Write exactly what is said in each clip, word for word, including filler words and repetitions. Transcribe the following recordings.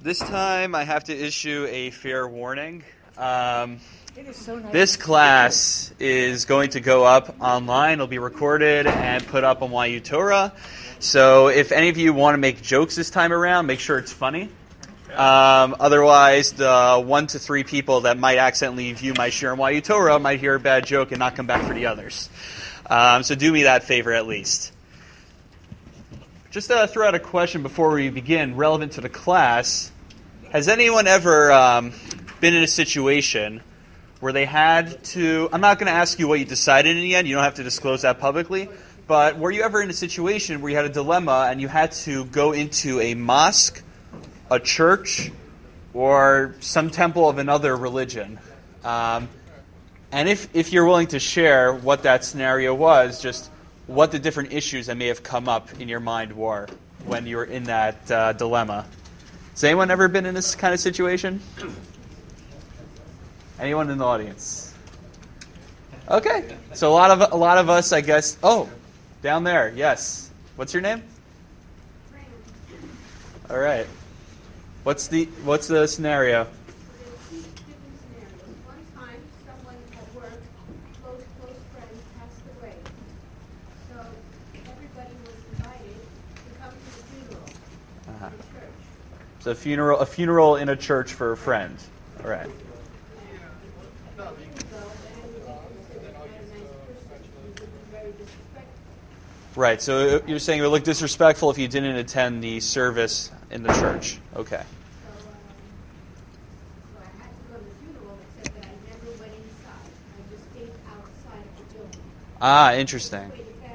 This time I have to issue a fair warning. Um, It is so nice. this class is going to go up online. It'll be recorded and put up on Y U Torah. So if any of you want to make jokes this time around, make sure it's funny. Um, otherwise, the one to three people that might accidentally view my share on Y U Torah might hear a bad joke and not come back for the others. Um, so do me that favor at least. Just to throw out a question before we begin, relevant to the class. Has anyone ever um, been in a situation where they had to, I'm not going to ask you what you decided in the end, you don't have to disclose that publicly, but were you ever in a situation where you had a dilemma and you had to go into a mosque, a church, or some temple of another religion? Um, and if, if you're willing to share what that scenario was, just what the different issues that may have come up in your mind were when you were in that uh, dilemma. Has anyone ever been in this kind of situation? Anyone in the audience? Okay, so a lot of a lot of us, I guess. Oh, down there, yes. What's your name? All right. What's the what's the scenario? So a funeral, a funeral in a church for a friend. All right. Right. So you're saying it would look disrespectful if you didn't attend the service in the church. Okay. Ah, interesting.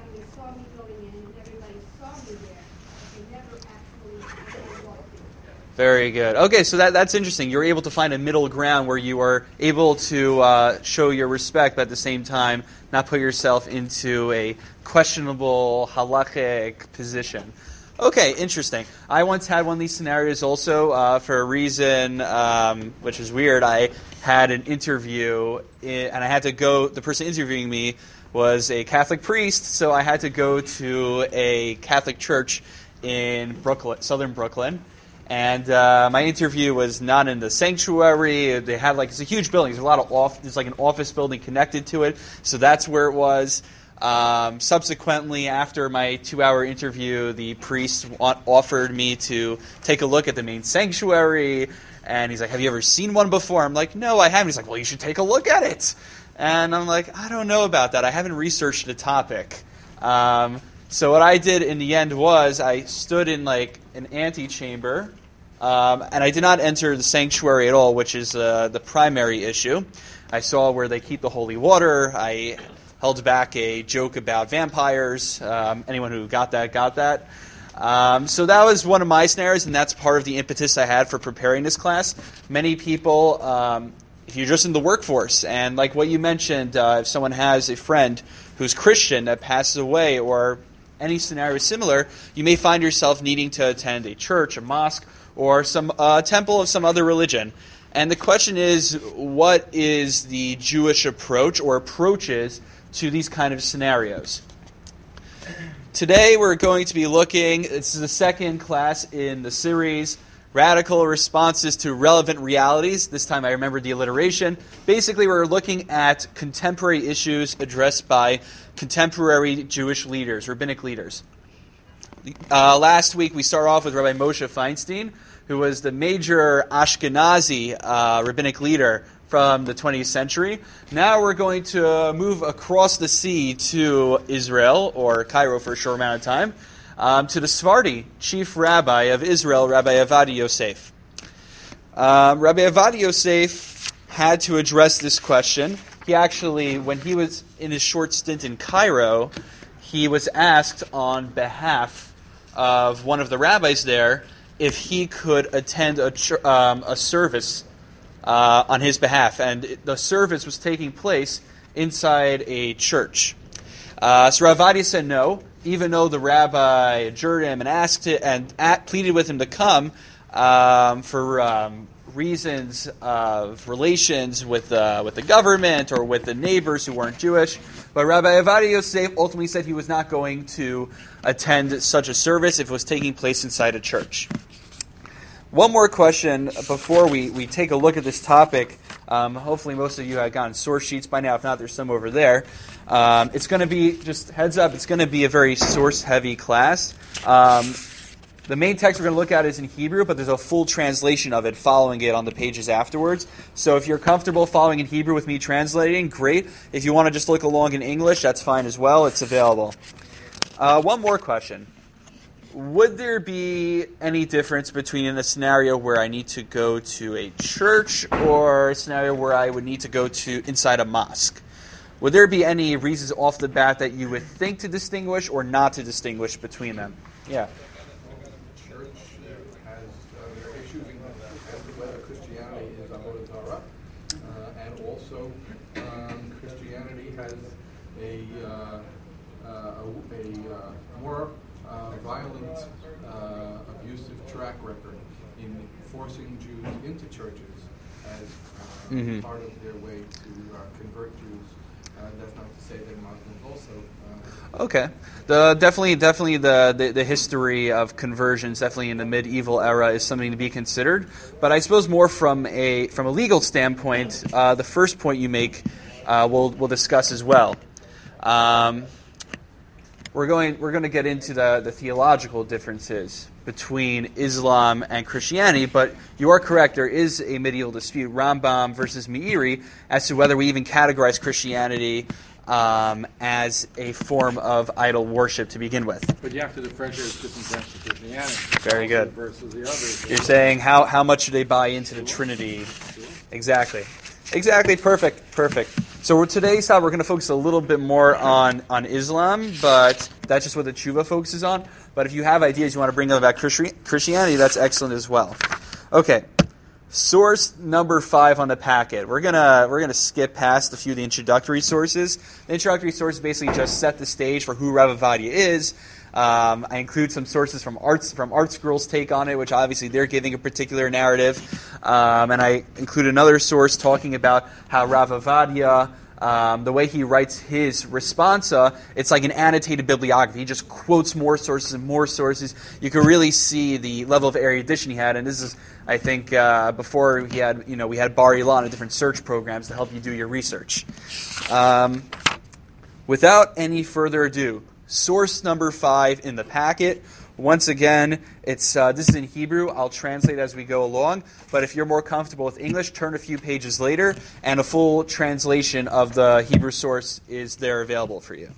Very good. Okay, so that that's interesting. You're able to find a middle ground where you are able to uh, show your respect, but at the same time not put yourself into a questionable halachic position. Okay, interesting. I once had one of these scenarios also uh, for a reason um, which is weird. I had an interview in, and I had to go, the person interviewing me was a Catholic priest, so I had to go to a Catholic church in Brooklyn, southern Brooklyn. And uh, my interview was not in the sanctuary. They had like it's a huge building. There's a lot of off. There's like an office building connected to it. So that's where it was. Um, subsequently, after my two-hour interview, the priest want, offered me to take a look at the main sanctuary. And he's like, "Have you ever seen one before?" I'm like, "No, I haven't." He's like, "Well, you should take a look at it." And I'm like, "I don't know about that. I haven't researched the topic." Um, So what I did in the end was I stood in like an antechamber, um, and I did not enter the sanctuary at all, which is uh, the primary issue. I saw where they keep the holy water. I held back a joke about vampires. Um, anyone who got that, got that. Um, so that was one of my scenarios, and that's part of the impetus I had for preparing this class. Many people, um, if you're just in the workforce, and like what you mentioned, uh, if someone has a friend who's Christian that passes away, or any scenario similar, you may find yourself needing to attend a church, a mosque, or some uh, temple of some other religion. And the question is, what is the Jewish approach or approaches to these kind of scenarios? Today we're going to be looking, this is the second class in the series, Radical Responses to Relevant Realities. This time I remember the alliteration. Basically, we're looking at contemporary issues addressed by contemporary Jewish leaders, rabbinic leaders. Uh, last week, we started off with Rabbi Moshe Feinstein, who was the major Ashkenazi uh, rabbinic leader from the twentieth century. Now we're going to move across the sea to Israel, or Cairo for a short amount of time, Um, to the Sephardi chief rabbi of Israel, Rabbi Ovadia Yosef. Um, Rabbi Ovadia Yosef had to address this question. He actually, when he was in his short stint in Cairo, he was asked on behalf of one of the rabbis there if he could attend a, ch- um, a service uh, on his behalf. And the service was taking place inside a church. Uh, so Rav Ovadia said no, even though the rabbi adjured him and asked it and at, pleaded with him to come um, for um, reasons of relations with uh, with the government or with the neighbors who weren't Jewish. But Rabbi Ovadia Yosef ultimately said he was not going to attend such a service if it was taking place inside a church. One more question before we, we take a look at this topic. Um, hopefully most of you have gotten source sheets by now. If not, there's some over there. Um, it's going to be, just heads up, it's going to be a very source-heavy class. Um, the main text we're going to look at is in Hebrew, but there's a full translation of it following it on the pages afterwards. So if you're comfortable following in Hebrew with me translating, great. If you want to just look along in English, that's fine as well. It's available. Uh, one more question. Would there be any difference between a scenario where I need to go to a church or a scenario where I would need to go to inside a mosque? Would there be any reasons off the bat that you would think to distinguish or not to distinguish between them? Yeah. The church has uh, their issues as to whether Christianity is avodah zarah, uh, and also um, Christianity has a uh, uh, a, a uh, more Uh, violent, uh, abusive track record in forcing Jews into churches as uh, mm-hmm. part of their way to uh, convert Jews. Uh, that's not to say that Muslims also. Uh, okay, the definitely, definitely the, the the history of conversions, definitely in the medieval era, is something to be considered. But I suppose more from a from a legal standpoint, uh, the first point you make, uh, we'll we'll discuss as well. Um, We're going we're going to get into the, the theological differences between Islam and Christianity, but you are correct, there is a medieval dispute, Rambam versus Meiri, as to whether we even categorize Christianity um, as a form of idol worship to begin with. But you have to differentiate different branches of Christianity. Very good. Versus the others. You're saying how, how much do they buy into the Trinity? Exactly. Exactly, perfect, perfect. So we're, today's how we're going to focus a little bit more on, on Islam, but that's just what the tshuva focuses on. But if you have ideas you want to bring up about Christianity, that's excellent as well. Okay, source number five on the packet. We're gonna we're gonna skip past a few of the introductory sources. The introductory sources basically just set the stage for who Rav Ovadia is. Um, I include some sources from Arts from ArtScroll's take on it, which obviously they're giving a particular narrative, um, and I include another source talking about how Rav Ovadia, um, the way he writes his responsa, it's like an annotated bibliography. He just quotes more sources and more sources. You can really see the level of erudition he had, and this is, I think, uh, before he had, you know, we had Bar Ilan and different search programs to help you do your research. Um, without any further ado. Source number five in the packet. Once again, it's uh, this is in Hebrew. I'll translate as we go along. But if you're more comfortable with English, turn a few pages later, and a full translation of the Hebrew source is there available for you.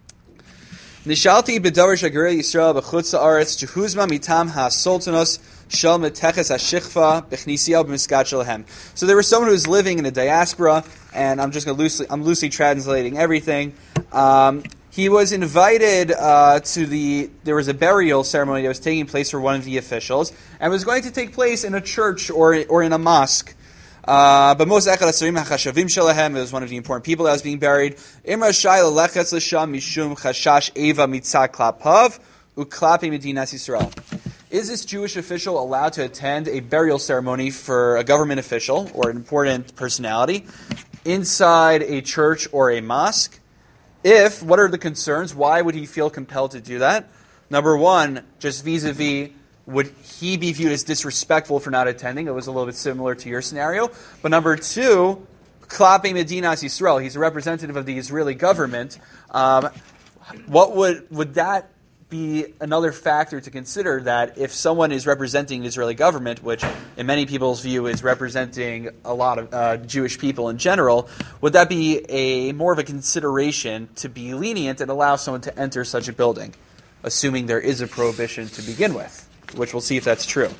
Nishalti b'davar shagirei Yisrael b'chutz haaretz jehuzma mitam ha-sultanos shel meteches ha-shichva b'chnisiel b'miskat shelahem. So there was someone who was living in the diaspora, and I'm just going to loosely, I'm loosely translating everything. Um, He was invited uh, to the, there was a burial ceremony that was taking place for one of the officials, and was going to take place in a church or or in a mosque. Uh, but Moshe Echad Asarim HaChashavim Shelahem, it was one of the important people that was being buried. Imra Shai Lechetz L'Sham Mishum Chashash Eva Mitzak Klapav Uklapi Medinas Yisrael. Is this Jewish official allowed to attend a burial ceremony for a government official or an important personality inside a church or a mosque? If, what are the concerns? Why would he feel compelled to do that? Number one, just vis-a-vis, would he be viewed as disrespectful for not attending? It was a little bit similar to your scenario. But number two, Klape Medinas Yisrael, he's a representative of the Israeli government. Um, what would would that be another factor to consider, that if someone is representing the Israeli government, which in many people's view is representing a lot of uh, Jewish people in general, would that be a more of a consideration to be lenient and allow someone to enter such a building, assuming there is a prohibition to begin with, which we'll see if that's true.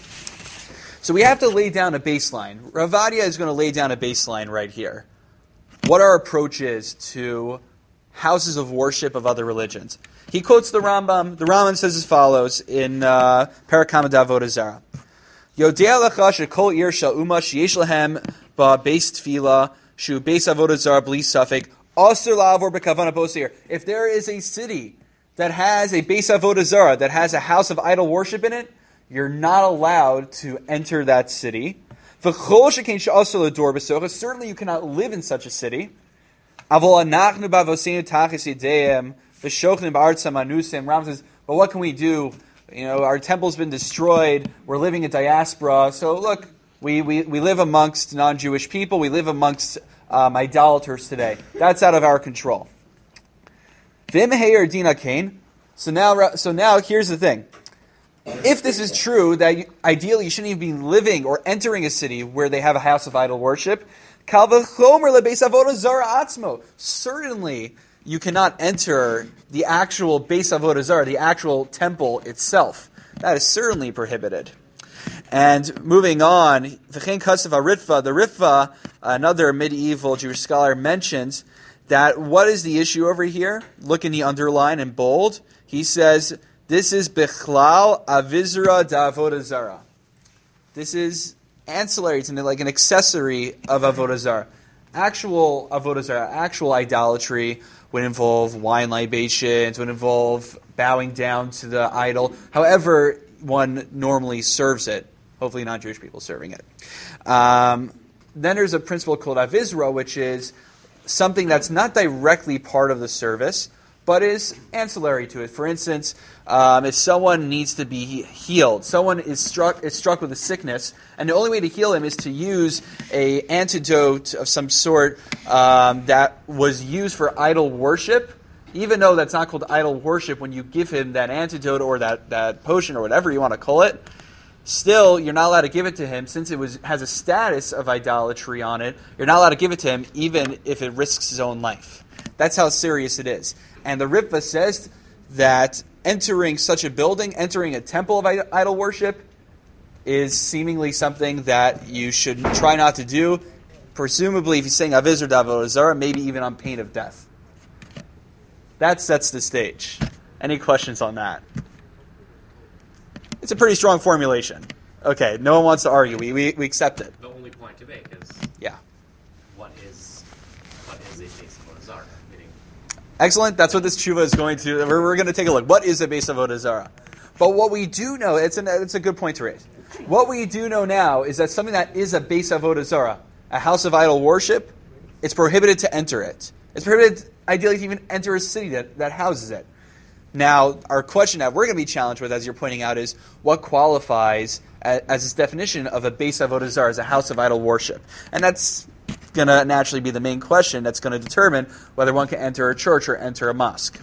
So we have to lay down a baseline. Rav Ovadia is going to lay down a baseline right here. What our approach is to houses of worship of other religions. He quotes the Rambam. The Rambam says as follows in uh, Parak Hamad Avodah Zarah. Yodea lecha shekol ir shel umah sheyesh lahem ba beis tefila shu beis avodah zarah bli safek asur la'avor bekavana posir. If there is a city that has a beis avodah zarah, that has a house of idol worship in it, you're not allowed to enter that city. V'chol shekein she'asur l'dor b'socha. Certainly you cannot live in such a city. Avol anachnu b'avoseinu tachis yedeihem. The Shochnim Ba'artzam Anusim. Ram says, but what can we do You know, our temple's been destroyed. We're living in diaspora. So look, we, we, we live amongst non-Jewish people. We live amongst um, idolaters today. That's out of our control. Vim heir dina kain. So now, so now here's the thing. If this is true, that you, ideally you shouldn't even be living or entering a city where they have a house of idol worship, kal v'chomer lebeis avodah zara atzmo. Certainly, you cannot enter the actual Beis Avodah Zarah, the actual temple itself. That is certainly prohibited. And moving on, V'chein Kasav HaRitva, the Ritva, another medieval Jewish scholar, mentions that what is the issue over here? Look in the underline in bold. He says, this is Bechlal Avizra D'Avodah Zarah. This is ancillary to like an accessory of Avodah Zarah. Actual Avodah Zarah, actual idolatry would involve wine libations, would involve bowing down to the idol, however one normally serves it. Hopefully not Jewish people serving it. Um, then there's a principle called Avizra, which is something that's not directly part of the service, but is ancillary to it. For instance, um, if someone needs to be healed, someone is struck is struck with a sickness, and the only way to heal him is to use a antidote of some sort um, that was used for idol worship. Even though that's not called idol worship, when you give him that antidote or that, that potion or whatever you want to call it, still you're not allowed to give it to him since it was has a status of idolatry on it. You're not allowed to give it to him even if it risks his own life. That's how serious it is. And the Ritva says that entering such a building, entering a temple of idol worship, is seemingly something that you should try not to do. Presumably, if you're saying Avizra D'Avodah Zarah, maybe even on pain of death. That sets the stage. Any questions on that? It's a pretty strong formulation. Okay, no one wants to argue. We we, we accept it. The only point to make is yeah. What is what is a Beis Avodah Zarah? Meaning, excellent. That's what this tshuva is going to. We're, we're going to take a look. What is a Beis Avodah Zarah? But what we do know, it's an it's a good point to raise. What we do know now is that something that is a Beis Avodah Zarah, a house of idol worship, it's prohibited to enter it. It's prohibited, ideally, to even enter a city that, that houses it. Now, our question that we're going to be challenged with, as you're pointing out, is what qualifies as, as this definition of a Beis Avodah Zarah, as a house of idol worship? And that's going to naturally be the main question that's going to determine whether one can enter a church or enter a mosque.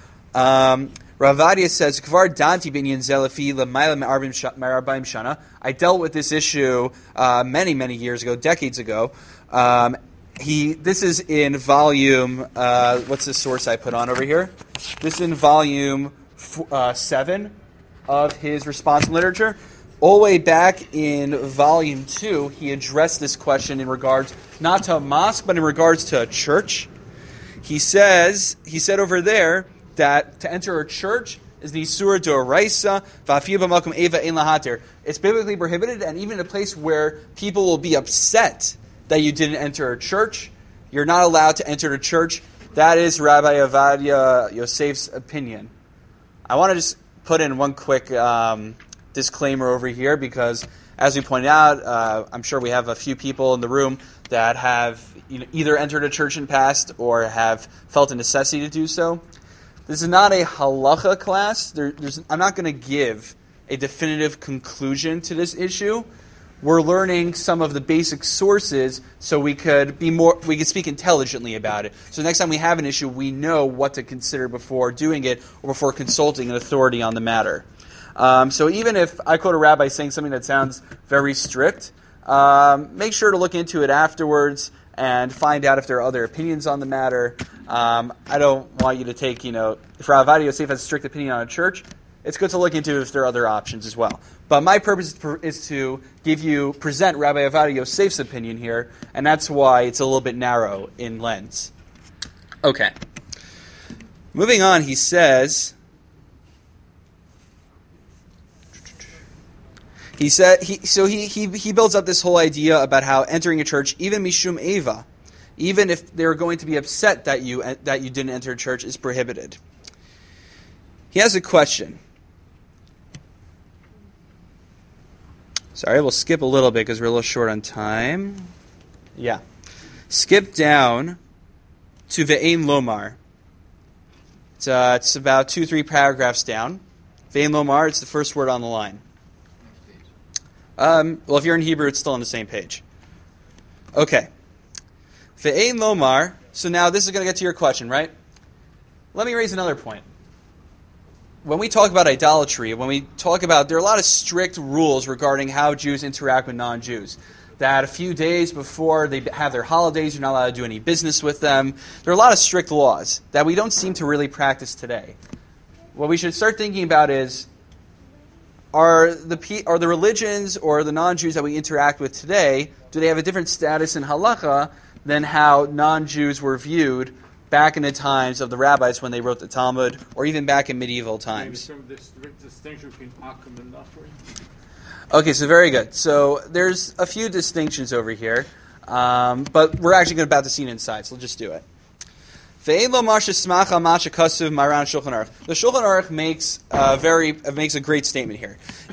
Um, Rav Vadia says, Kvar danti binyan zelafi l'mayla me'arba'im shana. I dealt with this issue uh, many, many years ago, decades ago. Um, he, this is in volume, uh, what's the source I put on over here? This is in volume f- uh, seven of his response in literature. All the way back in volume two, he addressed this question in regards, not to a mosque, but in regards to a church. He says, he said over there, that to enter a church is the Isur D'Oraisa, V'afiyu b'malkum eva ein lahater. It's biblically prohibited, and even in a place where people will be upset that you didn't enter a church, you're not allowed to enter a church. That is Rabbi Avadia Yosef's opinion. I want to just put in one quick um, disclaimer over here, because as we pointed out, uh, I'm sure we have a few people in the room that have you know, either entered a church in the past or have felt a necessity to do so. This is not a halacha class. There, there's, I'm not going to give a definitive conclusion to this issue. We're learning some of the basic sources so we could be more, we could speak intelligently about it. So next time we have an issue, we know what to consider before doing it or before consulting an authority on the matter. Um, so even if I quote a rabbi saying something that sounds very strict, um, make sure to look into it afterwards and find out if there are other opinions on the matter. Um, I don't want you to take, you know, if Rav Avadia Yosef has a strict opinion on a church, it's good to look into if there are other options as well. But my purpose is to give you, present Rabbi Avadia Yosef's opinion here, and that's why it's a little bit narrow in lens. Okay. Moving on, he says, He said he so he, he he builds up this whole idea about how entering a church, even mishum eva, even if they're going to be upset that you that you didn't enter a church, is prohibited. He has a question. Sorry, we'll skip a little bit because we're a little short on time. Yeah, skip down to ve'ein lomar. It's uh, it's about two three paragraphs down. Ve'en lomar, it's the first word on the line. Um, well, if you're in Hebrew, it's still on the same page. Okay. Ve'en lomar. So now this is going to get to your question, right? Let me raise another point. When we talk about idolatry, when we talk about, there are a lot of strict rules regarding how Jews interact with non-Jews. That a few days before they have their holidays, you're not allowed to do any business with them. There are a lot of strict laws that we don't seem to really practice today. What we should start thinking about is, are the are the religions or the non-Jews that we interact with today, do they have a different status in halacha than how non-Jews were viewed back in the times of the rabbis when they wrote the Talmud, or even back in medieval times? Maybe some dis- distinction between akum and nafri? Okay, so very good. So there's a few distinctions over here, um, but we're actually about to see it inside, so we'll just do it. The Shulchan Aruch makes a very makes a great statement here.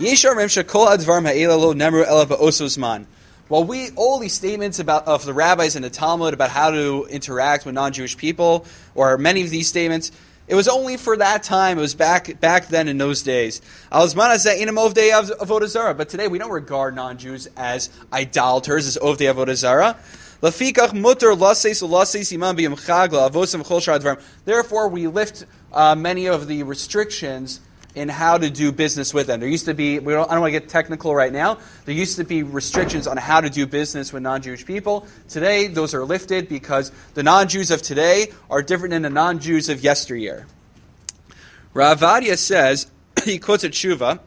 While we all these statements about of the rabbis and the Talmud about how to interact with non-Jewish people, or many of these statements, it was only for that time. It was back back then in those days. But today we don't regard non-Jews as idolaters, as ovdei avodah zarah. Therefore, we lift uh, many of the restrictions in how to do business with them. There used to be, we don't, I don't want to get technical right now, there used to be restrictions on how to do business with non-Jewish people. Today, those are lifted because the non-Jews of today are different than the non-Jews of yesteryear. Rav Vadia says, he quotes a tshuva,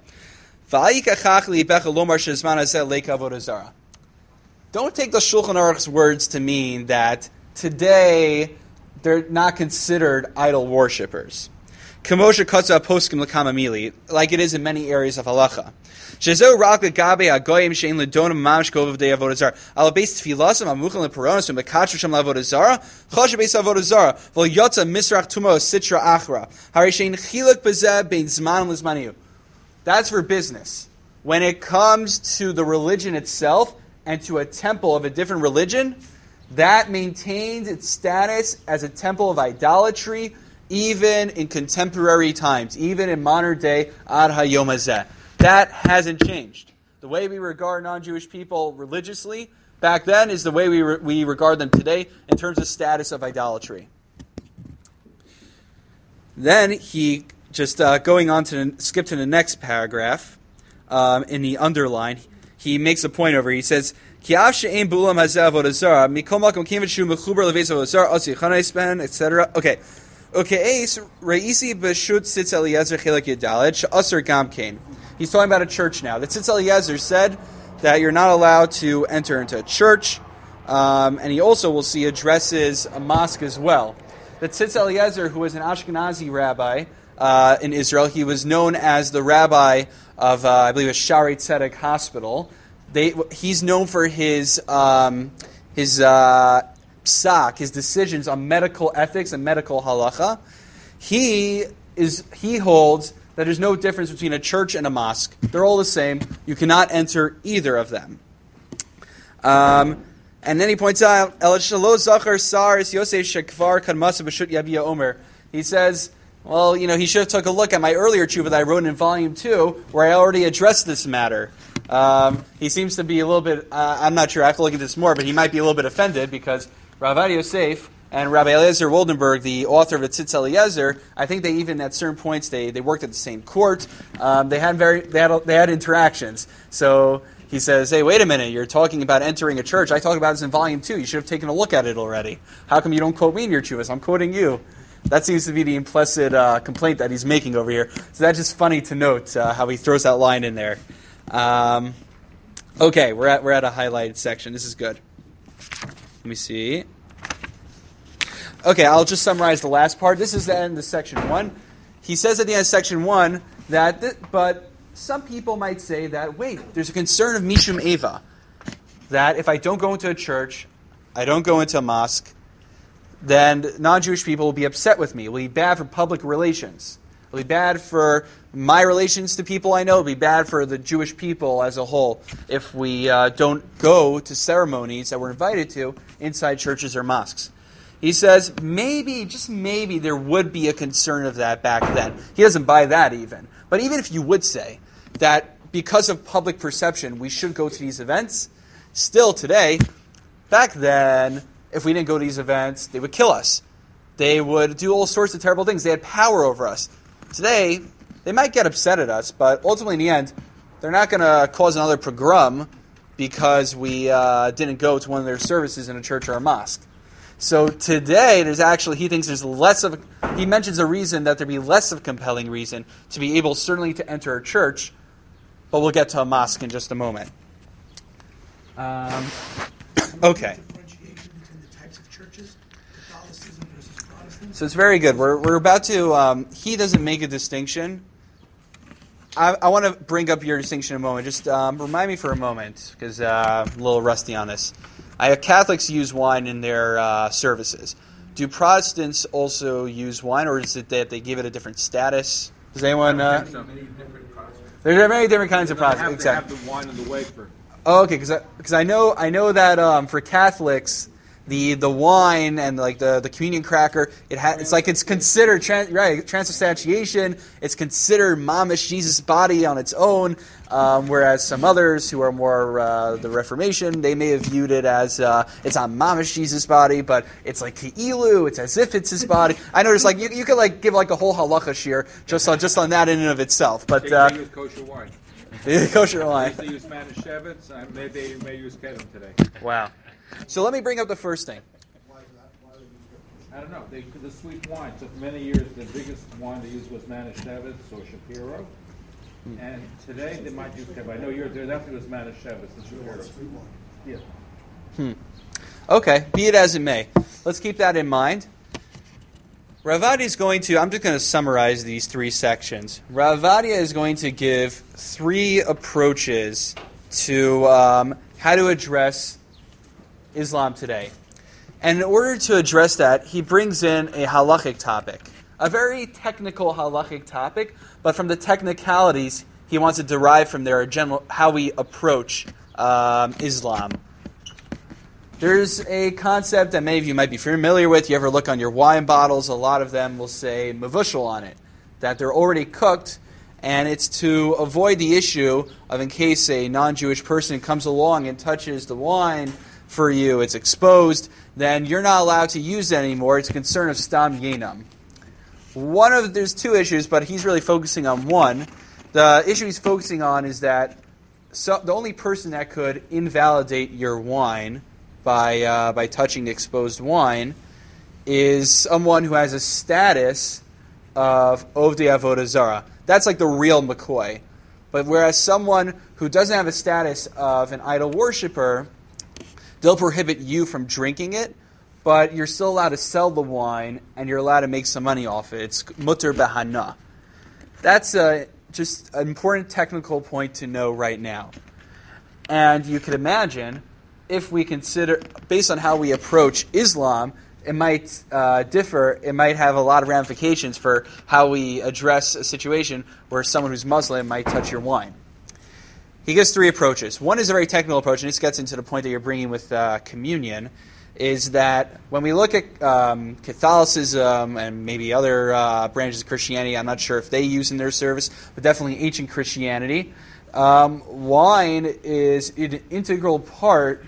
don't take the Shulchan Aruch's words to mean that today they're not considered idol worshippers. Kamosha Katza Poskim Lakamamili, like it is in many areas of halacha. Shezo Rak Gabe Agoyim Shein Ledonam Mamish Kov of Day Avodah Zarah. Al Beis Tfilasam Amuchal Leperonos Mekachasham Lavodah Zarah. Chosh Beis Avodah Zarah. Vol Yotza Misrach Tumo Sitra Achra. Hari Shein Chiluk Bezeh Bein Zman Lizmaniu. That's for business. When it comes to the religion itself and to a temple of a different religion, that maintains its status as a temple of idolatry, even in contemporary times, even in modern day, ad hayom hazeh. That hasn't changed. The way we regard non-Jewish people religiously back then is the way we re- we regard them today in terms of status of idolatry. Then he, just uh, going on to the, skip to the next paragraph, um, in the underline, he makes a point over. He says, et cetera. Okay. Okay, Reisi B'Shut Tzitz Eliezer Chilek Yedaled She'asur Gam Kain. He's talking about a church now. The Tzitz Eliezer said that you're not allowed to enter into a church, um, and he also, will see, addresses a mosque as well. The Tzitz Eliezer, who was an Ashkenazi rabbi uh, in Israel, he was known as the rabbi of, uh, I believe, a Shaarei Tzedek hospital. They, he's known for his um, his. Uh, psak, his decisions on medical ethics and medical halacha. He is he holds that there's no difference between a church and a mosque. They're all the same. You cannot enter either of them. Um, and then he points out, he says, well, you know, he should have took a look at my earlier tshuva that I wrote in volume two, where I already addressed this matter. Um, he seems to be a little bit, uh, I'm not sure, I have to look at this more, but he might be a little bit offended because Rav Adi Yosef and Rabbi Eliezer Woldenberg, the author of the Tzitz Eliezer, I think they even at certain points they, they worked at the same court. Um, they had very they had they had interactions. So he says, "Hey, wait a minute! You're talking about entering a church. I talk about this in volume two. You should have taken a look at it already. How come you don't quote me in your chuvas? I'm quoting you." That seems to be the implicit uh, complaint that he's making over here. So that's just funny to note uh, how he throws that line in there. Um, okay, we're at we're at a highlighted section. This is good. Let me see. Okay, I'll just summarize the last part. This is the end of section one. He says at the end of section one that, th- but some people might say that, wait, there's a concern of Mishum Eva, that if I don't go into a church, I don't go into a mosque, then non-Jewish people will be upset with me. It will be bad for public relations. It will be bad for my relations to people I know. It will be bad for the Jewish people as a whole if we uh, don't go to ceremonies that we're invited to inside churches or mosques. He says maybe, just maybe, there would be a concern of that back then. He doesn't buy that even. But even if you would say that because of public perception we should go to these events, still today, back then, if we didn't go to these events, they would kill us. They would do all sorts of terrible things. They had power over us. Today, they might get upset at us, but ultimately in the end, they're not going to cause another pogrom because we uh, didn't go to one of their services in a church or a mosque. So today, there's actually, he thinks there's less of, he mentions a reason that there'd be less of a compelling reason to be able certainly to enter a church, but we'll get to a mosque in just a moment. Um, okay. So it's very good. We're we're about to, um, he doesn't make a distinction. I, I want to bring up your distinction in a moment. Just um, remind me for a moment, because uh, I'm a little rusty on this. I have Catholics use wine in their uh, services. Do Protestants also use wine, or is it that they give it a different status? Does anyone? Uh, There's many different Protestants. There are many different kinds of They have Protestants. to Exactly. have the wine in the wafer. Oh, okay, because because I, I know I know that um, for Catholics, the the wine and like the, the communion cracker, it ha- it's like it's considered tran- right transubstantiation. It's considered mamish Jesus' body on its own. Um, whereas some others who are more uh, the Reformation, they may have viewed it as uh, it's on mamish Jesus' body, but it's like keilu. It's as if it's his body. I noticed like you you could like give like a whole halacha shir just on just on that in and of itself. But They, uh, they use kosher wine. kosher wine. They use Manischewitz, and maybe they may use Kedem today. Wow. So let me bring up the first thing. I don't know. They, the sweet wine took many years. The biggest wine they used was Manischewitz or Shapiro. And today they might use Kedem. I know you're there. Definitely was Manischewitz and Shapiro. Yeah. Hmm. Okay, be it as it may. Let's keep that in mind. Ravadi is going to, I'm just going to summarize these three sections. Ravadi is going to give three approaches to um, how to address Islam today. And in order to address that, he brings in a halachic topic. A very technical halachic topic, but from the technicalities, he wants to derive from there a general, how we approach um, Islam. There's a concept that many of you might be familiar with. You ever look on your wine bottles, a lot of them will say mavushal on it, that they're already cooked, and it's to avoid the issue of in case a non-Jewish person comes along and touches the wine for you, it's exposed, then you're not allowed to use it anymore. It's a concern of stam yenam. One of there's two issues, but he's really focusing on one. The issue he's focusing on is that so, the only person that could invalidate your wine by uh, by touching the exposed wine is someone who has a status of Ovdei Avodah Zarah. That's like the real McCoy. But whereas someone who doesn't have a status of an idol worshiper, they'll prohibit you from drinking it, but you're still allowed to sell the wine and you're allowed to make some money off it. It's mutter behana. That's uh, just an important technical point to know right now. And you can imagine, if we consider, based on how we approach Islam, it might uh, differ. It might have a lot of ramifications for how we address a situation where someone who's Muslim might touch your wine. He gives three approaches. One is a very technical approach, and this gets into the point that you're bringing with uh, communion, is that when we look at um, Catholicism and maybe other uh, branches of Christianity, I'm not sure if they use in their service, but definitely ancient Christianity, um, wine is an integral part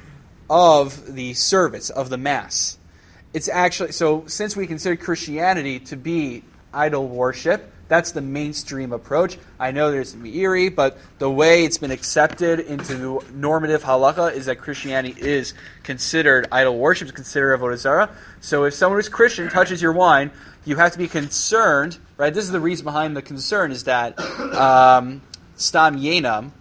of the service, of the Mass. It's actually, so since we consider Christianity to be idol worship, that's the mainstream approach. I know there's Meiri, but the way it's been accepted into normative halacha is that Christianity is considered idol worship, is considered avodah zarah. So if someone who's Christian touches your wine, you have to be concerned, right? This is the reason behind the concern, is that um, stam yenam,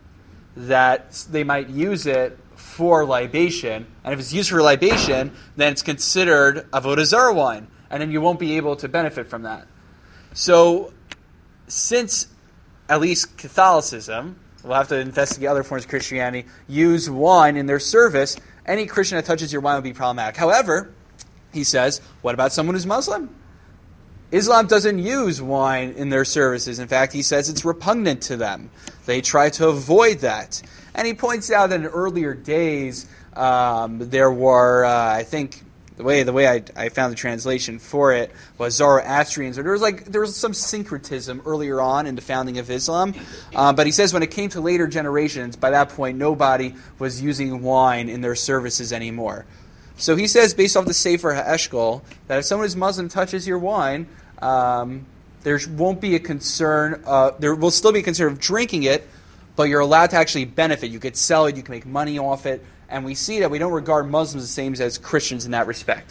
that they might use it for libation, and if it's used for libation, then it's considered avodah zarah wine, and then you won't be able to benefit from that. So, since at least Catholicism, we'll have to investigate other forms of Christianity, use wine in their service, any Christian that touches your wine will be problematic. However, he says, what about someone who's Muslim? Islam doesn't use wine in their services. In fact, he says it's repugnant to them. They try to avoid that. And he points out that in earlier days, um, there were, uh, I think, the way the way I, I found the translation for it was Zoroastrians. Or there was like there was some syncretism earlier on in the founding of Islam, uh, but he says when it came to later generations, by that point nobody was using wine in their services anymore. So he says, based off the Sefer HaEshkol, that if someone who's Muslim touches your wine, um, there won't be a concern. Uh, there will still be a concern of drinking it, but you're allowed to actually benefit. You could sell it. You can make money off it. And we see that we don't regard Muslims the same as Christians in that respect.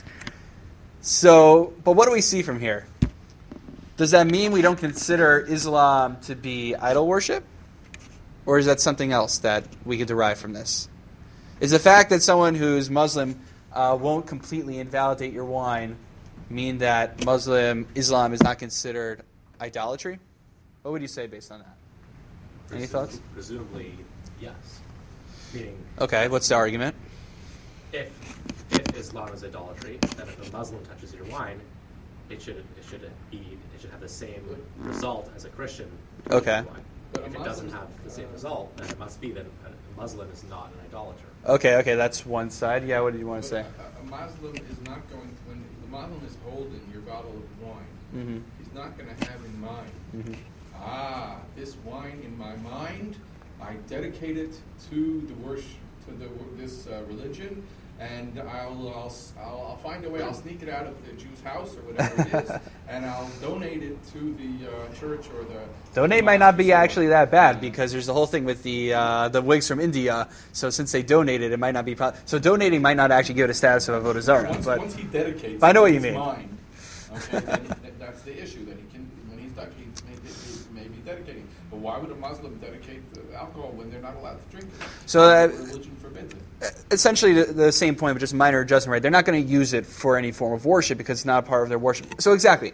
So, but what do we see from here? Does that mean we don't consider Islam to be idol worship? Or is that something else that we could derive from this? Is the fact that someone who's Muslim uh, won't completely invalidate your wine mean that Muslim Islam is not considered idolatry? What would you say based on that? Any Presum- thoughts? Presumably, yes. Meaning, Okay, what's the argument? if if Islam is idolatry, then if a Muslim touches your wine, it should it should be it should have the same result as a Christian touching Okay. your wine. But a If it doesn't Muslim- have the same result, then it must be that a Muslim is not an idolater. Okay, okay, that's one side. Yeah, what did you want to But say? A, a Muslim is not going to, when the Muslim is holding your bottle of wine, Mm-hmm. he's not going to have in mind, Mm-hmm. ah, this wine in my mind, I dedicate it to the worship, to the this uh, religion, and I'll, I'll I'll I'll find a way. I'll sneak it out of the Jew's house or whatever it is, and I'll donate it to the uh, church or the. Donate might not be actually that bad because there's the whole thing with the uh, the Whigs from India. So since they donated, it might not be. Pro- so donating might not actually give it a status of avodah zarah. Once, But once he dedicates, I know what it you in his mean. mind, okay, then he- that's the issue. That he can, when he's done, he may, he may be dedicating. But why would a Muslim dedicate the alcohol when they're not allowed to drink it? So, uh, religion forbids it. essentially the, the same point, but just minor adjustment, right? They're not going to use it for any form of worship because it's not a part of their worship. So exactly,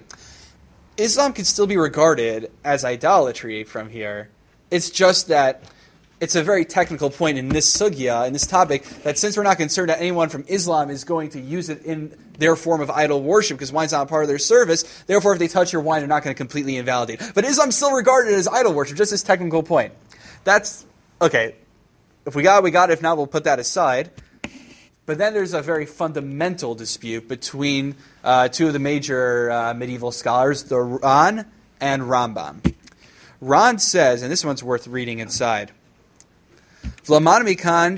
Islam can still be regarded as idolatry from here. It's just that it's a very technical point in this sugya, in this topic, that since we're not concerned that anyone from Islam is going to use it in their form of idol worship, because wine's not a part of their service, therefore if they touch your wine, they're not going to completely invalidate. But Islam's still regarded as idol worship, just this technical point. That's, okay, if we got it, we got it. If not, we'll put that aside. But then there's a very fundamental dispute between uh, two of the major uh, medieval scholars, the Ran and Rambam. Ran says, and this one's worth reading inside, V'laman mikan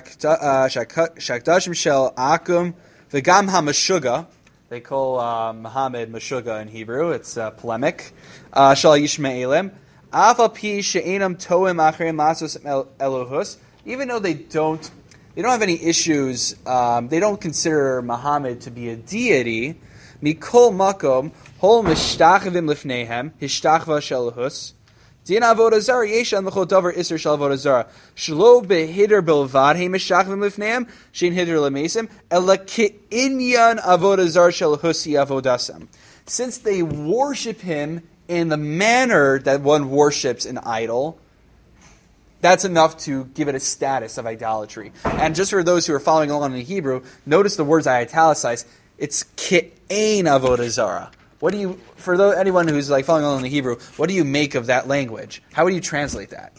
shakdashim shel akum v'gam hamashuga. They call uh, Muhammad Meshuggah in Hebrew. It's uh, polemic. Uh, shel Yishmaelim. Afa pi she'enam toim acherim lasos elohus. Even though they don't, they don't have any issues. Um, they don't consider Muhammad to be a deity. Mikol makom hol mishtachavim lifnehem hishtachva shelahus. Din avodah zara yeshan l'chol davar iser shel avodah zara shlo behider bilvad he mishtachavim lifnehem shein hider lemesim ela keinyan avodah zara shel husi avodasam. Since they worship him in the manner that one worships an idol, that's enough to give it a status of idolatry. And just for those who are following along in Hebrew, notice the words I italicized. It's ke'ein avodah zara. What do you, for those, anyone who's like following along in Hebrew, what do you make of that language? How would you translate that?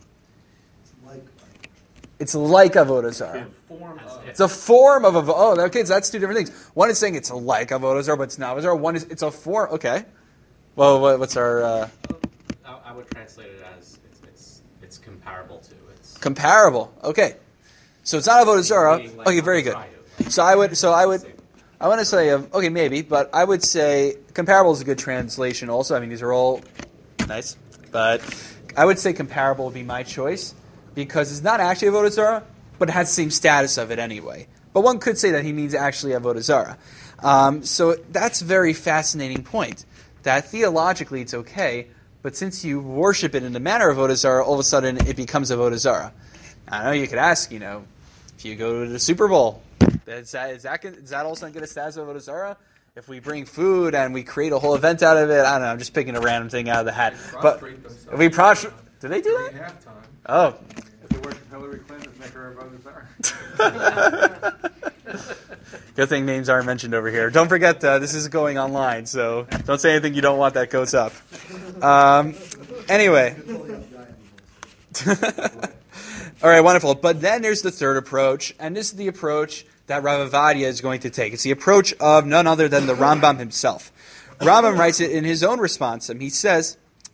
It's like avodah zara. Form of, It's a form of avodah. Oh, okay, so that's two different things. One is saying it's like avodah zara, but it's not avodah zara. One is it's a form. Okay. Well, what, what's our uh, I, I would translate it as it's it's, it's comparable to. It's comparable? Okay. So it's not avodah zara. Meaning like Okay, very good. try to, like, So I would. So I would. same. I want to say, uh, okay, maybe, but I would say comparable is a good translation also. I mean, these are all nice, but I would say comparable would be my choice because it's not actually avodah zara, but it has the same status of it anyway. But one could say that he means actually avodah zara. Um, so that's a very fascinating point, that theologically it's okay, but since you worship it in the manner of avodah zara, all of a sudden it becomes avodah zara. I know you could ask, you know, if you go to the Super Bowl, Is that, is that, is that also going to status of avodah zara? If we bring food and we create a whole event out of it, I don't know. I'm just picking a random thing out of the hat. But prostrate themselves. if we prostrate, do they do during that? halftime. Oh, If you worship Hillary Clinton, make her a voter czar. good thing names aren't mentioned over here. Don't forget, uh, this is going online, so don't say anything you don't want that goes up. Um, anyway. All right, wonderful. But then there's the third approach, and this is the approach that Rav Avadia is going to take. It's the approach of none other than the Rambam himself. Rambam writes it in his own response. He says,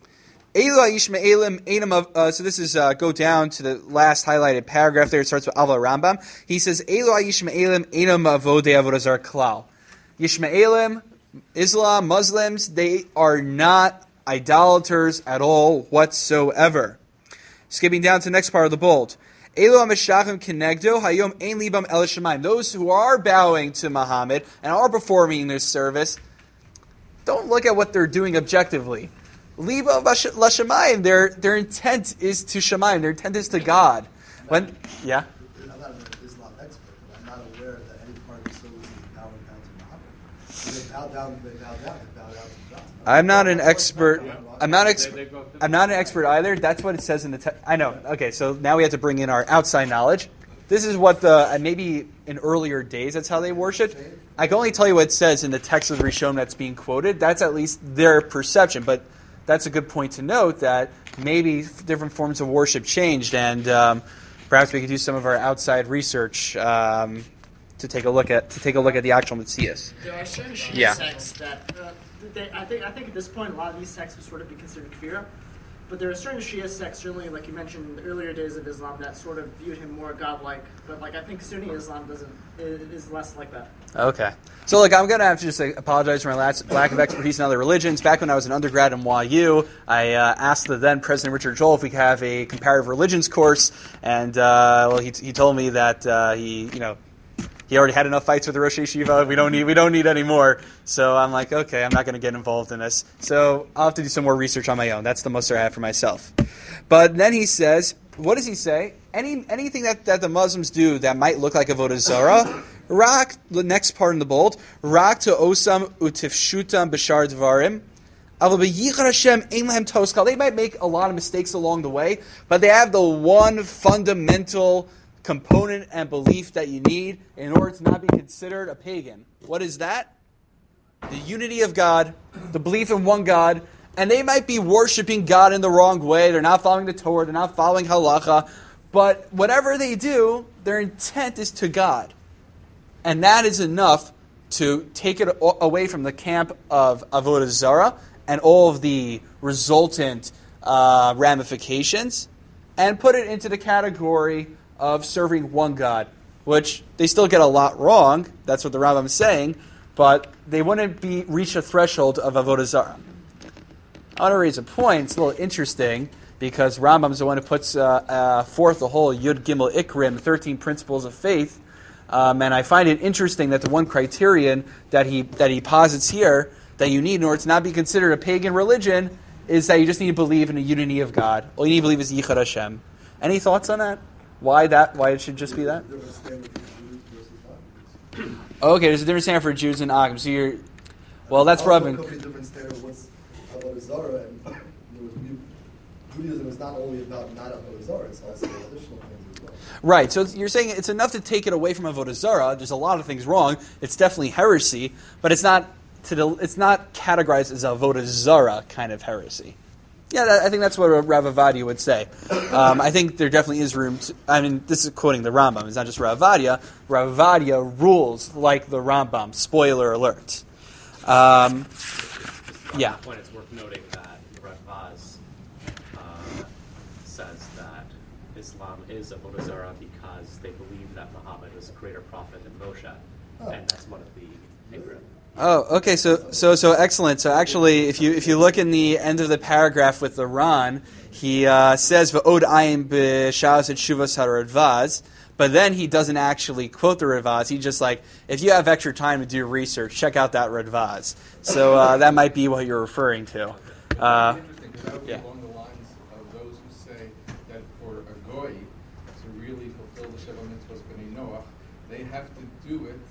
Elu ha'ish me'elim einam av- uh, so this is, uh, go down to the last highlighted paragraph there. It starts with Alva Rambam. He says, Elu ha'ish me'elim einam avodei avodah zarah klal. Yishmaelim, Islam, Muslims, they are not idolaters at all whatsoever. Skipping down to the next part of the bold. Elu ha-meshachim kenegdo hayom ein libam el shamayim. Those who are bowing to Muhammad and are performing their service, don't look at what they're doing objectively. Libam l'shamayim, their their intent is to shamayim. Their intent is to God. When yeah. I'm not an Islam expert, but I'm not aware that any part of Islam is bowing down to Muhammad. They bow down, they bow down, they bow down to God. I'm not an expert. I'm not. Ex- I'm not an expert either. That's what it says in the text. I know. Okay, so now we have to bring in our outside knowledge. This is what the and maybe in earlier days that's how they worshipped. I can only tell you what it says in the text of the Rishon that's being quoted. That's at least their perception. But that's a good point to note that maybe different forms of worship changed, and um, perhaps we could do some of our outside research um, to take a look at to take a look at the actual Metzias. There are certain Shia Yeah. sects that uh, they, I think I think at this point a lot of these sects would sort of be considered kfira, but there are certain Shia sects, certainly like you mentioned in the earlier days of Islam, that sort of viewed him more godlike. But like I think Sunni Islam doesn't is, is less like that. Okay. So, look, I'm going to have to just uh, apologize for my lack lack of expertise in other religions. Back when I was an undergrad in Y U, I uh, asked the then President Richard Joel if we could have a comparative religions course, and uh, well, he he told me that uh, he, you know, he already had enough fights with the Rosh Yeshiva. We don't need we don't need any more. So I'm like, okay, I'm not going to get involved in this. So I'll have to do some more research on my own. That's the most I have for myself. But then he says, what does he say? Any anything that, that the Muslims do that might look like avodah zarah, rak, the next part in the bold, rak to osam utifshutam b'shar dvarim. They might make a lot of mistakes along the way, but they have the one fundamental component and belief that you need in order to not be considered a pagan. What is that? The unity of God, the belief in one God, and they might be worshiping God in the wrong way. They're not following the Torah, they're not following halacha, but whatever they do, their intent is to God. And that is enough to take it away from the camp of avodah zarah and all of the resultant uh, ramifications, and put it into the category of serving one God, which they still get a lot wrong. That's what the Rambam is saying, but they wouldn't be reach a threshold of avodah zarah. I want to raise a point. It's a little interesting because Rambam is the one who puts uh, uh, forth the whole Yud Gimel Ikrim, thirteen principles of faith, um, and I find it interesting that the one criterion that he that he posits here that you need in order to not be considered a pagan religion is that you just need to believe in the unity of God. All you need to believe is Yichud Hashem. Any thoughts on that? Why that? Why it should just be that? Okay, there's a different standard for Jews and Agam. So you're, well, that's rubbing. Different standard. What's avodah zarah, and Judaism is not only about not avodah zarah; it's also additional things as well. Right. So you're saying it's enough to take it away from avodah zarah. There's a lot of things wrong. It's definitely heresy, but it's not to the, it's not categorized as avodah zarah kind of heresy. Yeah, that, I think that's what Rav Avadia would say. Um, I think there definitely is room to, I mean, this is quoting the Rambam. It's not just Rav Avadia. Rav Avadia rules like the Rambam. Spoiler alert. Um, On yeah. that point, it's worth noting that Rav Vaz uh, says that Islam is avodah zarah because they believe that Muhammad was a greater prophet than Moshe, Oh. and that's one of the Ikrim. Oh, okay. So, so, so excellent. So, actually, if you if you look in the end of the paragraph with the Ran, he uh, says "V'od ayim b'shas et shuvas haRadvaz," but then he doesn't actually quote the Radvaz. He just like, if you have extra time to do research, check out that Radvaz. So uh, that might be what you're referring to. Uh, Interesting, because that would be yeah. along the lines of those who say that for a goy to really fulfill the Sheva Mitzvahs B'nai Noach, they have to do it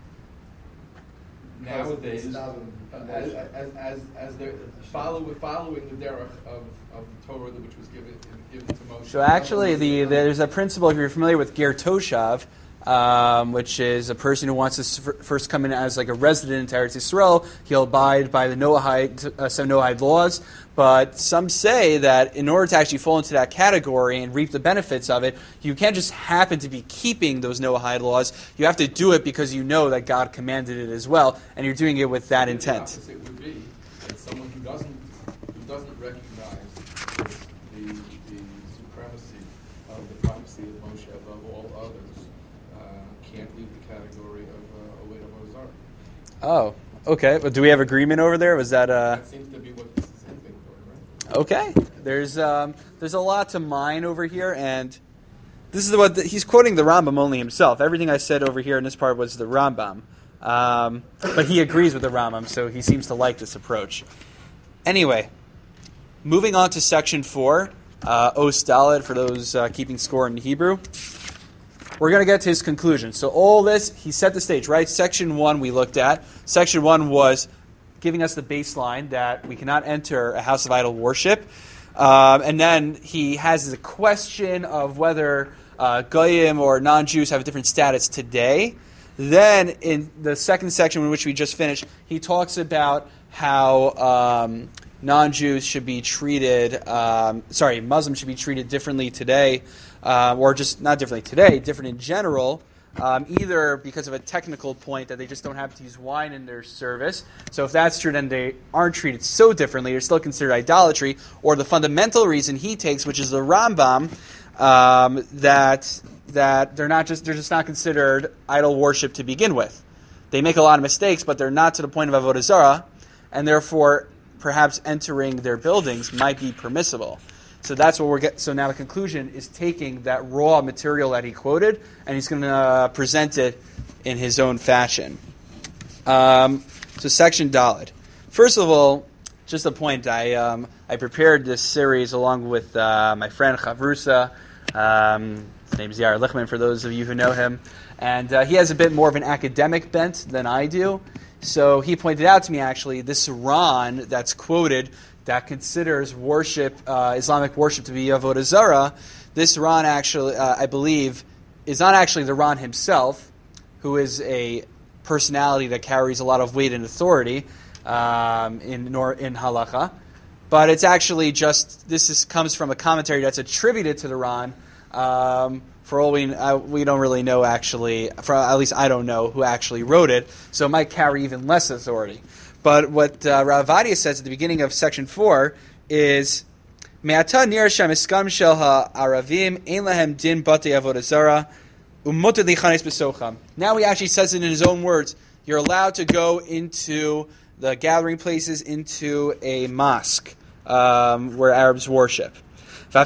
nowadays uh, as, as, as, as they're follow, following the derech of, of the Torah which was given given to Moshe. So actually, the, there's a principle, if you're familiar with Ger Toshav, um, which is a person who wants to s- first come in as like a resident in Eretz Yisrael. He'll abide by the Noahide, uh, some Noahide laws. But some say that in order to actually fall into that category and reap the benefits of it, you can't just happen to be keeping those Noahide laws. You have to do it because you know that God commanded it as well, and you're doing it with that The intent. opposite would be that someone who doesn't who doesn't recognize the the supremacy of the primacy of Moshe above all others uh, can't leave the category of uh, Oved Avodah Zarah. Oh, okay. But do we have agreement over there? Was that uh? That seems to be what this is hinting for, right? Okay. There's um, there's a lot to mine over here, and this is what the, he's quoting the Rambam only himself. Everything I said over here in this part was the Rambam, um, but he agrees with the Rambam, so he seems to like this approach. Anyway, moving on to section four, uh, Os Daled, for those uh, keeping score in Hebrew. We're going to get to his conclusion. So all this, he set the stage, right? Section one we looked at. Section one was giving us the baseline that we cannot enter a house of idol worship. Um, and then he has the question of whether uh, Goyim or non-Jews have a different status today. Then in the second section, in which we just finished, he talks about how um, non-Jews should be treated, um, sorry, Muslims should be treated differently today, uh, or just not differently today, different in general, um, either because of a technical point that they just don't have to use wine in their service. So if that's true, then they aren't treated so differently. They're still considered idolatry. Or the fundamental reason he takes, which is the Rambam, um, that that they're not just they're just not considered idol worship to begin with. They make a lot of mistakes, but they're not to the point of avodah zarah, and therefore perhaps entering their buildings might be permissible. So that's what we're get. So now the conclusion is taking that raw material that he quoted, and he's going to uh, present it in his own fashion. Um, so section Daled. First of all, just a point. I um, I prepared this series along with uh, my friend Chavrusa. Um, his name is Yair Lichtman, for those of you who know him, and uh, he has a bit more of an academic bent than I do. So he pointed out to me, actually, this Ran that's quoted that considers worship, uh, Islamic worship, to be avodah zarah. This Ran, actually, uh, I believe, is not actually the Ran himself, who is a personality that carries a lot of weight and authority um, in nor in halacha, but it's actually just this is, comes from a commentary that's attributed to the Ran. Um, for all we uh, we don't really know, actually, for at least I don't know who actually wrote it, so it might carry even less authority. But what uh, Rav Vadia says at the beginning of section four is, "Me'ata nir shamiskam shel ha'aravim ein lahem din batei avodah zarah u'mutar lichanes b'socham." Now he actually says it in his own words. You're allowed to go into the gathering places, into a mosque um, where Arabs worship. Even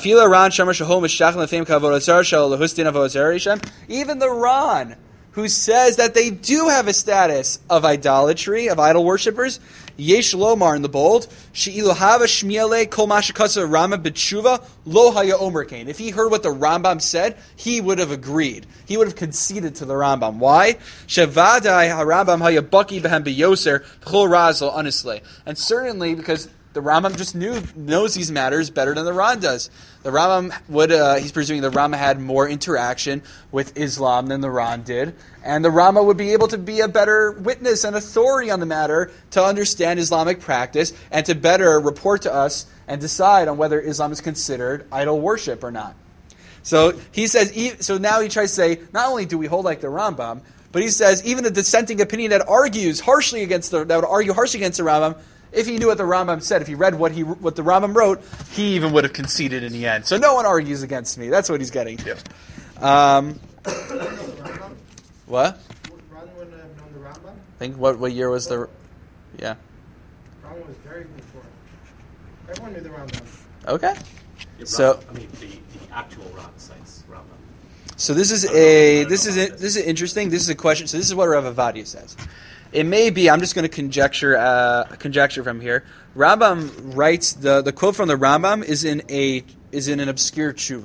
the Ran, who says that they do have a status of idolatry, of idol worshippers, Yesh Lomar in the bold, She'ilu hava shmiele kol mashakasa Rambam b'tshuva lo haya omer kain. If he heard what the Rambam said, he would have agreed. He would have conceded to the Rambam. Why? Shevadai harambam haya baki behem beyoser b'chol razel anisle. And certainly because the Rambam just knew knows these matters better than the Ran does. The Rambam would, uh, he's presuming the Rambam had more interaction with Islam than the Ran did, and the Rambam would be able to be a better witness and authority on the matter to understand Islamic practice and to better report to us and decide on whether Islam is considered idol worship or not. So he says, so now he tries to say, not only do we hold like the Rambam, but he says even a dissenting opinion that argues harshly against the, that would argue harshly against the Rambam, if he knew what the Rambam said, if he read what he what the Rambam wrote, he even would have conceded in the end. So no one argues against me. That's what he's getting to. Um, what? Ron wouldn't have known the Rambam? I think what what year was the? Yeah. Ron was very before. Everyone knew the Rambam. Okay. Yeah, So- Ram- I mean, the, the actual Ran cites Rambam. So this is a this is a, this is interesting. This is a question. So this is what Rav Avadia says. It may be. I'm just going to conjecture uh, conjecture from here. Rambam writes the, the quote from the Rambam is in a is in an obscure tshuva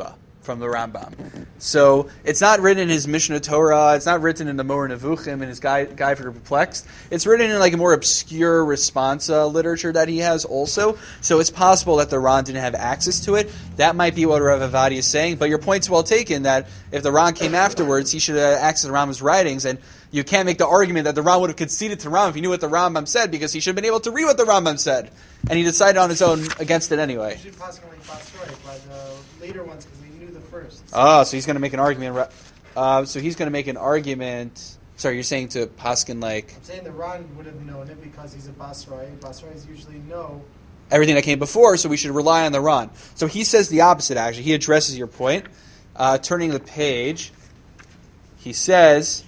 from the Rambam. So it's not written in his Mishnah Torah. It's not written in the Moreh Nevuchim and his Guide, Guide for Perplexed. It's written in like a more obscure responsa literature that he has also. So it's possible that the Ran didn't have access to it. That might be what Rav Avadia is saying. But your point's well taken that if the Ran came afterwards, he should have access to Rambam's writings. And you can't make the argument that the Ran would have conceded to Rambam if he knew what the Rambam said, because he should have been able to read what the Rambam said. And he decided on his own against it anyway. You should pass like Basroi by the later ones because they knew the first. Oh, so he's going to make an argument. Uh, so he's going to make an argument. Sorry, you're saying to Paskin like... I'm saying the Ran would have known it because he's a Basroi. Basrois usually know everything that came before, so we should rely on the Ran. So he says the opposite, actually. He addresses your point. Uh, turning the page, he says...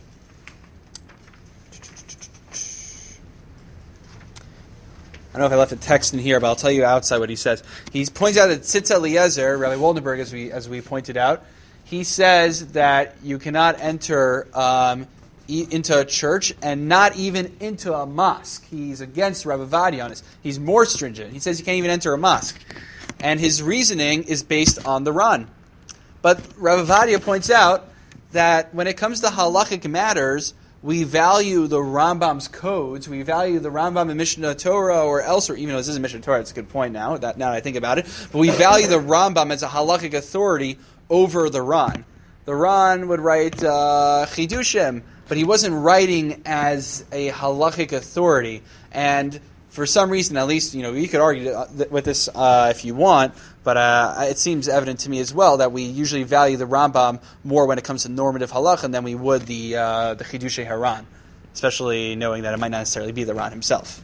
I don't know if I left a text in here, but I'll tell you outside what he says. He points out that Tzitz Eliezer, Rabbi Waldenberg, as we as we pointed out, he says that you cannot enter um, e- into a church and not even into a mosque. He's against Rabbi Avadia on this. He's more stringent. He says you can't even enter a mosque. And his reasoning is based on the Ran. But Rabbi Avadia points out that when it comes to halachic matters, we value the Rambam's codes. We value the Rambam in Mishnah Torah or elsewhere. Even though this isn't Mishnah Torah, it's a good point now. That now that I think about it, but we value the Rambam as a halachic authority over the Ran. The Ran would write uh, Chidushim, but he wasn't writing as a halachic authority. And for some reason, at least, you know, you could argue with this uh, if you want, but uh, it seems evident to me as well that we usually value the Rambam more when it comes to normative halacha than we would the uh, the Chidushei Haran, especially knowing that it might not necessarily be the Ran himself.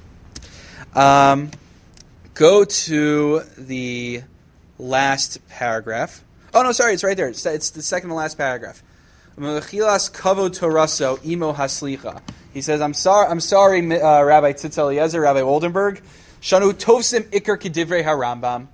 Um, go to the last paragraph. Oh no, sorry, it's right there. It's, it's the second to last paragraph. Mechilas kavod toraso imo haslicha. He says, "I'm sorry, I'm sorry, uh, Rabbi Tzitz Eliezer, Rabbi Oldenburg. Shanu tovsim ikar kedivrei harambam.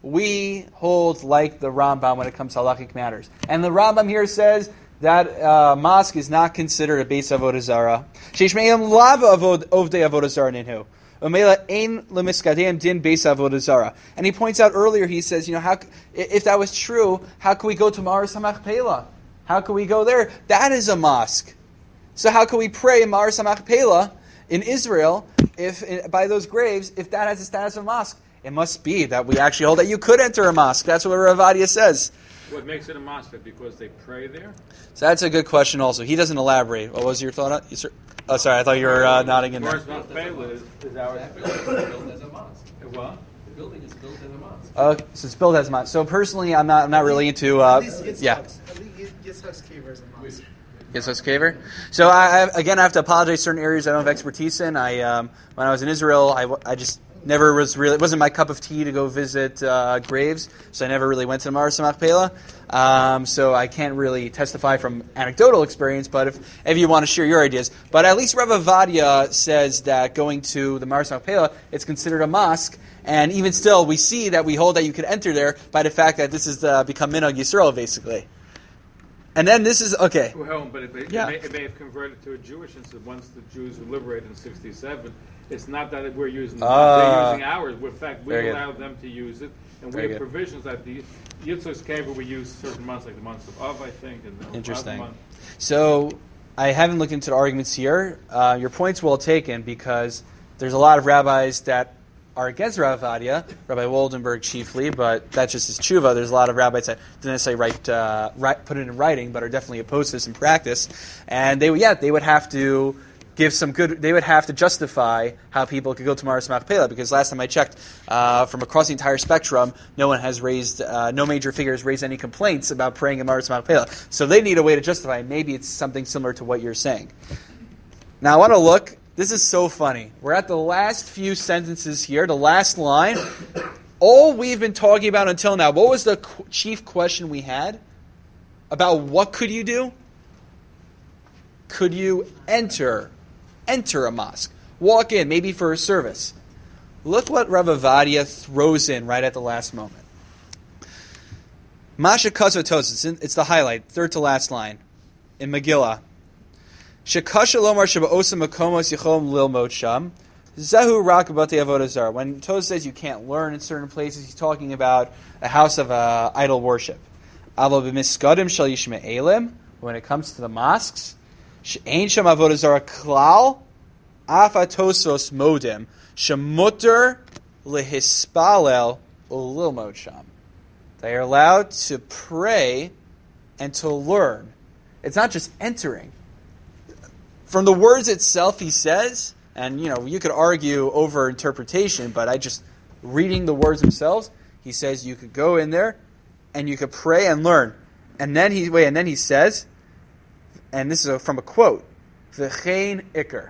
We hold like the Rambam when it comes to halachic matters. And the Rambam here says that uh, mosque is not considered a base avodah zara. Sheishmeim lav avod ovdei avodah zara ninhu. Umela ein lemiskadeim din base avodah zara." And he points out earlier, he says, you know, how if that was true, how can we go to Ma'aras HaMachpelah? How can we go there? That is a mosque. So how can we pray in Ma'aras HaMachpelah in Israel if by those graves if that has the status of a mosque? It must be that we actually hold that you could enter a mosque. That's what Rav Avadia says. What makes it a mosque? Because they pray there? So that's a good question also. He doesn't elaborate. What was your thought on it? Oh, sorry, I thought you were uh, nodding in there. Ma'aras HaMachpelah is, is our... That building is built as a mosque. What? The building is built as a mosque. Oh, so it's built as a mosque. So personally, I'm not I'm not really into... Uh, at least Yitzhak's, yeah. at least Yitzhak's Kever is a mosque. Yitzhak's Kever. So I, I, again, I have to apologize. Certain areas I don't have expertise in. I um, when I was in Israel, I, I just... Never was really, it wasn't my cup of tea to go visit uh, graves, so I never really went to the Ma'aras HaMachpelah. Um, so I can't really testify from anecdotal experience, but if, if you want to share your ideas. But at least Rav Avadia says that going to the Ma'aras HaMachpelah, it's considered a mosque, and even still, we see that we hold that you could enter there by the fact that this has uh, become Minhag Yisrael, basically. And then this is, okay. Well, but it, it, Yeah. may, it may have converted to a Jewish, since once the Jews were liberated in sixty-seven, it's not that we're using the Ah. they're using ours. In fact, we Very good. allow them to use it, and Very we have good. provisions that the Yitzhak's Kever we use certain months, like the months of Av, I think, and the Interesting. Av month. So I haven't looked into the arguments here. Uh, your point's well taken because there's a lot of rabbis that are against Rav Avadia, Rabbi Waldenberg chiefly, but that's just his tshuva. There's a lot of rabbis that didn't necessarily write, uh, write, put it in writing, but are definitely opposed to this in practice. And they, yeah, they would have to give some good. They would have to justify how people could go to Ma'aras HaMachpelah, because last time I checked, uh, from across the entire spectrum, no one has raised, uh, no major figure has raised any complaints about praying in Ma'aras HaMachpelah. So they need a way to justify. Maybe it's something similar to what you're saying. Now I want to look. This is so funny. We're at the last few sentences here, the last line. All we've been talking about until now, what was the qu- chief question we had? About what could you do? Could you enter, enter a mosque? Walk in, maybe for a service. Look what Rav Avadia throws in right at the last moment. Masha Kazotos, it's, it's the highlight, third to last line, in Megillah. Shekasha lomar shebaosa makomos yichom lilmod sham. Zehu rak b'batei avodah zara. When Toz says you can't learn in certain places, he's talking about a house of uh, idol worship. Alo b'miskadim shel yishme'elim, when it comes to the mosques, she'ein sham avodah zara klal, af atosos modim, shemutter lehispalel ulilmod sham. They are allowed to pray and to learn. It's not just entering. From the words itself, he says, and you know, you could argue over interpretation, but I just reading the words themselves, he says you could go in there and you could pray and learn. And then he wait, and then he says, and this is a, from a quote, V'chein ikar.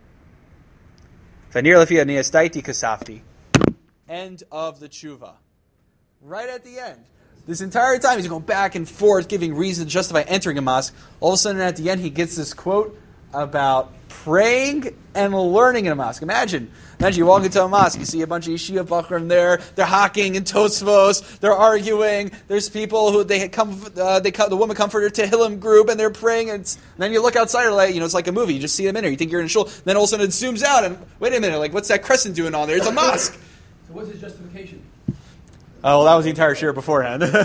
V'nir lefi aniyastaiti kasafti. End of the tshuva. Right at the end. This entire time he's going back and forth, giving reasons to justify entering a mosque. All of a sudden at the end he gets this quote about praying and learning in a mosque. Imagine, imagine you walk into a mosque, you see a bunch of yeshiva bachrim there, they're hawking and tosfos, they're arguing. There's people who they come, uh, they come, the woman comforter Tehillim group, and they're praying. And, it's, and then you look outside, like you know, it's like a movie. You just see them in there. You think you're in a shul. Then all of a sudden it zooms out, and wait a minute, like what's that crescent doing on there? It's a mosque. So what's his justification? Oh, well, that was the entire share beforehand. It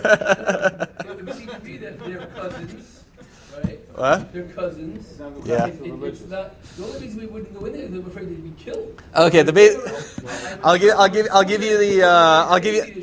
would seem to be that they're cousins, right? What? They're cousins. Yeah. It, it, it's not, the only reason we wouldn't go in there is they're afraid they'd be killed. Okay, the ba- I'll give I'll give I'll give you the uh, I'll give you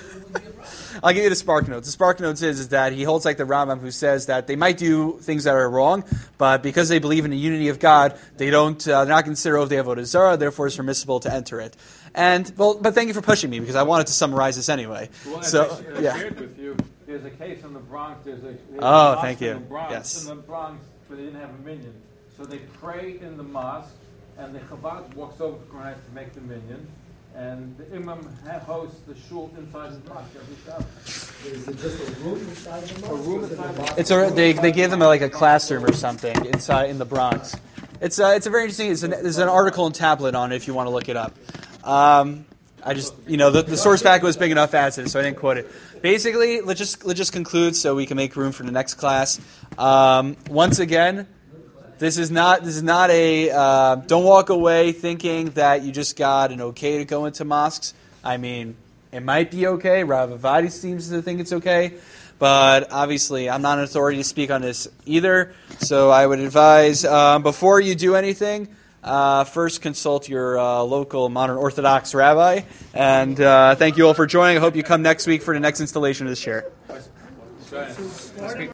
I'll give you the spark notes. The spark notes is, is that he holds like the Rambam, who says that they might do things that are wrong, but because they believe in the unity of God, they don't uh, they're not considered of the avodah zarah. Therefore, it's permissible to enter it. And well, but thank you for pushing me because I wanted to summarize this anyway. Well, as so I yeah. shared with you, there's a case in the Bronx. There's a there's Oh, a mosque thank you. In the Bronx, Yes. In the Bronx, but they didn't have a minyan, so they pray in the mosque, and the Chabad walks over to Christ to make the minyan, and the imam ha- hosts the shul inside his mosque every Shabbos. Is it just a room inside the mosque? A room Or is it inside the mosque? It's a they they gave them like a classroom or something inside in the Bronx. It's uh, it's a very interesting. It's an, there's an article in Tablet on it if you want to look it up. Um, I just you know the, the source packet was big enough as is, so I didn't quote it. Basically, let's just let's just conclude so we can make room for the next class. Um, once again, this is not this is not a uh, don't walk away thinking that you just got an okay to go into mosques. I mean, it might be okay. Rav Avadi seems to think it's okay. But obviously, I'm not an authority to speak on this either. So I would advise, um, before you do anything, uh, first consult your uh, local modern Orthodox rabbi. And uh, thank you all for joining. I hope you come next week for the next installation of this share.